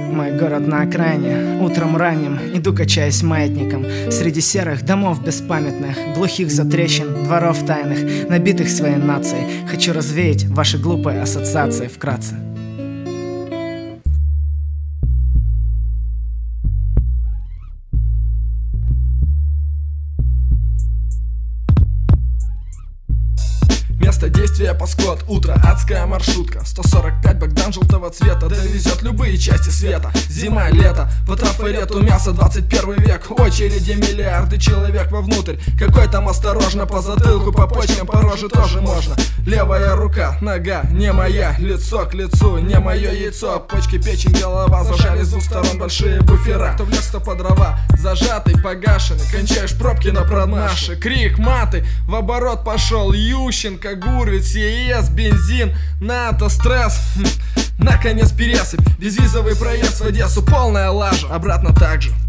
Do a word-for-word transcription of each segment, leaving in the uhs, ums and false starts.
Мой город на окраине, утром ранним иду, качаясь маятником среди серых домов беспамятных, глухих затрещин, дворов тайных, набитых своей нацией. Хочу развеять ваши глупые ассоциации вкратце. Место действия Паскот, утро, адская маршрутка. Сто сорок пять Богдан желтого цвета довезет любые части света. Зима, лето, по трафарету мясо, двадцать первый век. Очереди миллиарды человек вовнутрь. Какой там осторожно, по затылку, по почкам, по роже тоже можно. Левая рука, нога, не моя, лицо к лицу, не мое яйцо. Почки, печень, голова, зажали с двух сторон большие буфера. Кто в лес, кто по дрова, зажатый, погашенный. Кончаешь пробки на продмаше. Крик, маты, в оборот пошел Ющенко, Гурвиц, ЕС, бензин, НАТО, стресс. Хм. Наконец пересыпь, безвизовый проезд в Одессу, полная лажа, обратно так же.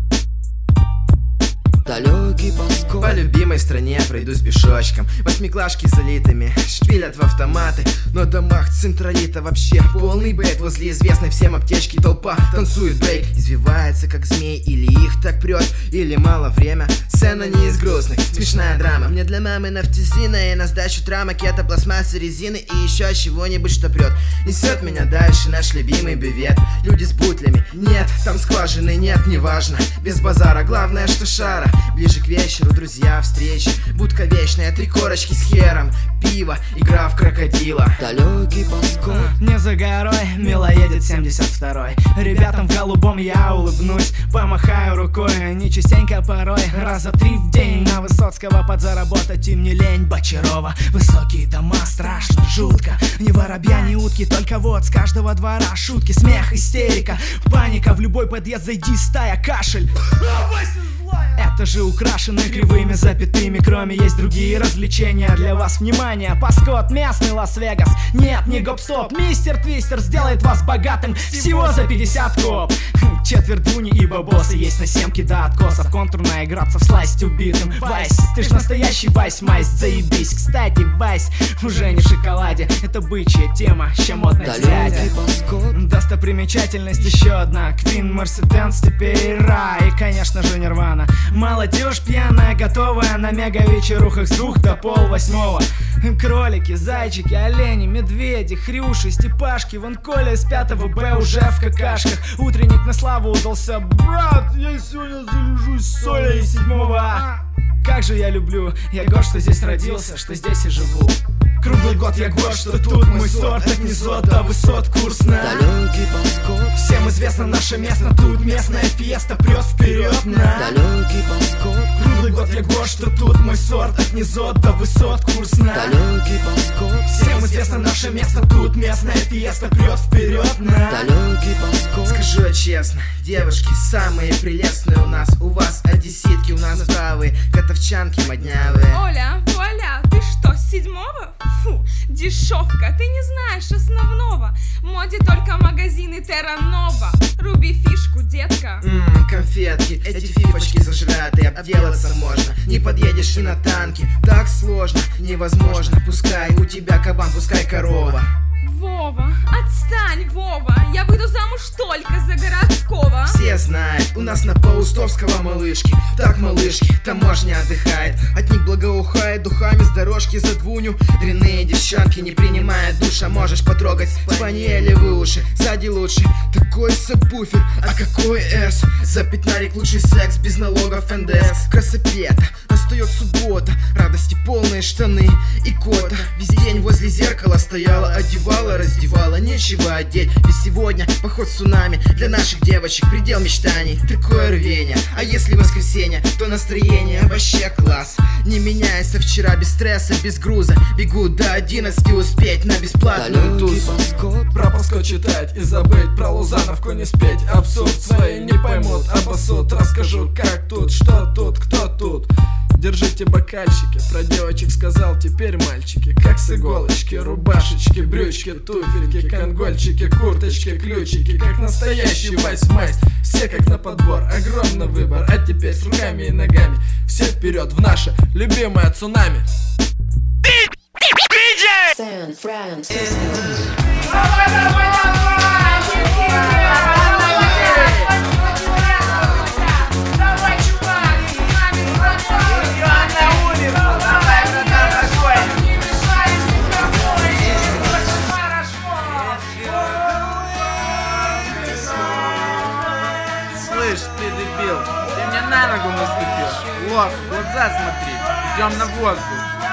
Далекий Паскот. По любимой стране пройдусь пешочком. Восьмиклашки залитыми шпилят в автоматы. Но в домах централита вообще полный бейт. Возле известной всем аптечки толпа танцует брейк. Извивается как змей, или их так прет, или мало время. Сцена не из грустных, смешная драма. Мне для мамы нафтизина и на сдачу трамакета, пластмассы, резины и еще чего-нибудь, что прет. Несет меня дальше наш любимый бювет. Люди с бутлями, нет, там скважины нет, неважно. Без базара, главное, что шара. Ближе к вечеру, друзья, встречи. Будка вечная, три корочки с хером. Пиво, игра в крокодила. Далекий Паскот. Не за горой, мило едет семьдесят второй. Ребятам в голубом я улыбнусь, помахаю рукой. Не частенько порой, раза три в день. На Высоцкого подзаработать им не лень. Бочарова, высокие дома, страшно, жутко. Ни воробья, ни утки, только вот с каждого двора шутки, смех, истерика, паника. В любой подъезд зайди, стая, кашель. Это же украшено кривыми запятыми. Кроме есть другие развлечения для вас. Внимание, Паскот, местный Лас-Вегас. Нет, не гоп-стоп, мистер Твистер сделает вас богатым всего за пятьдесят коп. Четверть дуни и бабосы есть на семке до откосов. Контурная играться в сласть убитым. Вайс, ты ж настоящий Вайс, Майс, заебись. Кстати, Вайс уже не в шоколаде. Это бычья тема, ща модно дядя. Достопримечательность еще одна. Квин, Мерседенс, теперь рай. И, конечно же, Нирвана. Молодежь пьяная, готовая на мега-вечерухах с двух до пол восьмого. Кролики, зайчики, олени, медведи, хрюши, степашки. Вон Коля из пятого Б уже в какашках. Утренник на славу удался. Брат, я сегодня залежусь с солей седьмого А. Как же я люблю, я год, что здесь родился, что здесь и живу. Круглый год я год, что тут мой сорт от низот до высот, курс на Далекий Паскот. Всем известно наше место, тут местная фиеста прет вперед на Далекий Паскот. Круглый год я год, что тут мой сорт от низот до высот, курс на Далекий Паскот. Всем известно наше место, тут местная фиеста прет вперед на Далекий Паскот. Скажу честно, девушки самые прелестные у нас. У вас одесситки, у нас правые, котовчанки моднявые. Оля, Оля, ты что, с седьмого? Фу, дешевка, ты не знаешь основного. В моде только магазины Терра Нова. Руби фишку, детка. Ммм, конфетки, эти фифочки зажратые, обделаться можно. Не подъедешь и на танке, так сложно, невозможно. Пускай у тебя кабан, пускай корова. Вова, отстань, Вова. Я выйду замуж только за городского. Все знают, у нас на Паустовского малышки. Так, малышки, таможня отдыхает. От них благоухает духами с дорожки за двуню. Дрянные девчонки, не принимая душа. Можешь потрогать спаниели в уши. Сзади лучше, такой сабвуфер. А какой эс? За пятнарик лучший секс, без налогов эн дэ эс. Красопета, настает суббота. Радости полные штаны и кота. Весь день возле зеркала стояла, одевала, раздевала, нечего одеть. Ведь сегодня поход цунами для наших девочек, предел мечтаний, такое рвение. А если воскресенье, то настроение вообще класс. Не меняясь со вчера, без стресса, без груза. Бегу до одиннадцати успеть на бесплатную тусу. Про Паскот читать и забыть, про Лузановку не спеть. Абсурд свои не поймут, обоссут. Расскажу, как тут, что тут, кто тут. Держите бокальчики, про девочек сказал, теперь мальчики. Как с иголочки, рубашечки, брючки, туфельки, конгольчики, курточки, ключики. Как настоящий Вайс-Майс, все как на подбор, огромный выбор. А теперь с руками и ногами все вперед в наше любимое цунами. San Francisco. Давай, давай, давай! Кирилл, ты мне на ногу наступил. Лох, в глаза смотри, идем на воздух.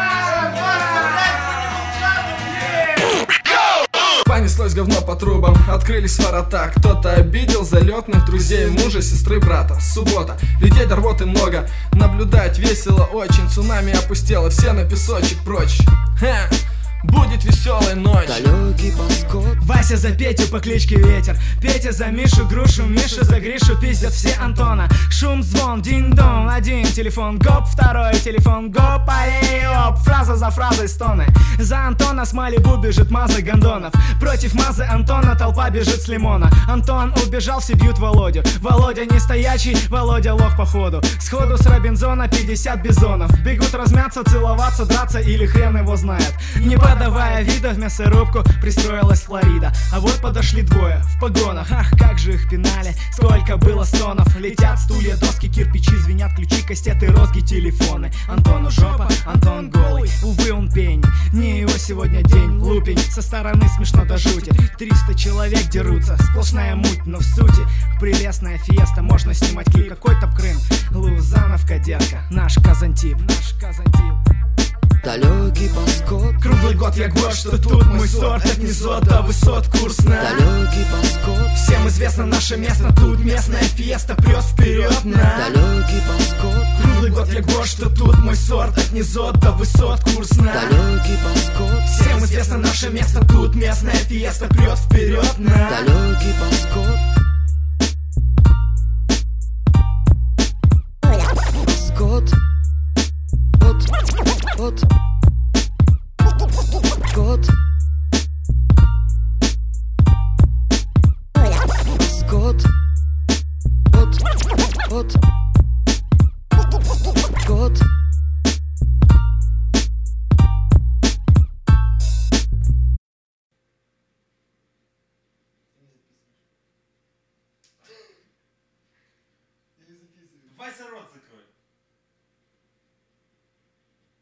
Понеслось говно по трубам, открылись ворота. Кто-то обидел залетных друзей, мужа, сестры, брата. Суббота, людей до рвоты много, наблюдать весело очень. Цунами опустело, все на песочек прочь. Ха! Будет веселая ночь. Далекий подскок. Вася за Петю по кличке Ветер, Петя за Мишу, Грушу, Миша за Гришу. Пиздят все Антона. Шум, звон, динь-дон. Один телефон гоп, второй телефон гоп, ай-оп. Фраза за фразой стоны. За Антона с Малибу бежит Маза гондонов. Против Мазы Антона толпа бежит с Лимона. Антон убежал, все бьют Володю. Володя не стоячий, Володя лох походу. Сходу с Робинзона пятьдесят бизонов. Бегут размяться, целоваться, драться или хрен его знает. Не подавая вида, в мясорубку пристроилась Флорида. А вот подошли двое в погонах. Ах, как же их пинали, сколько было стонов. Летят стулья, доски, кирпичи, звенят ключи, кастеты, розги, телефоны. Антону жопа, Антон голый, увы, он пень. Не его сегодня день, лупень. Со стороны смешно до жути. Триста человек дерутся, сплошная муть, но в сути прелестная фиеста. Можно снимать клип, какой-то Крым. Лузановка, детка, наш Казантип. Наш Казантип. Далекий подскок. Круглый год я год, что тут мой сорт от низот до высот, курс на Далекий подскок. Всем известно наше место, тут местная фиеста прет вперед на Далекий подскок. Круглый год я год, что тут мой сорт от низот до высот, курс на Далекий подскок. Всем известно наше место, тут местная фиеста прет вперед на Далекий подскок. Скот. Кот. Кот. Кот.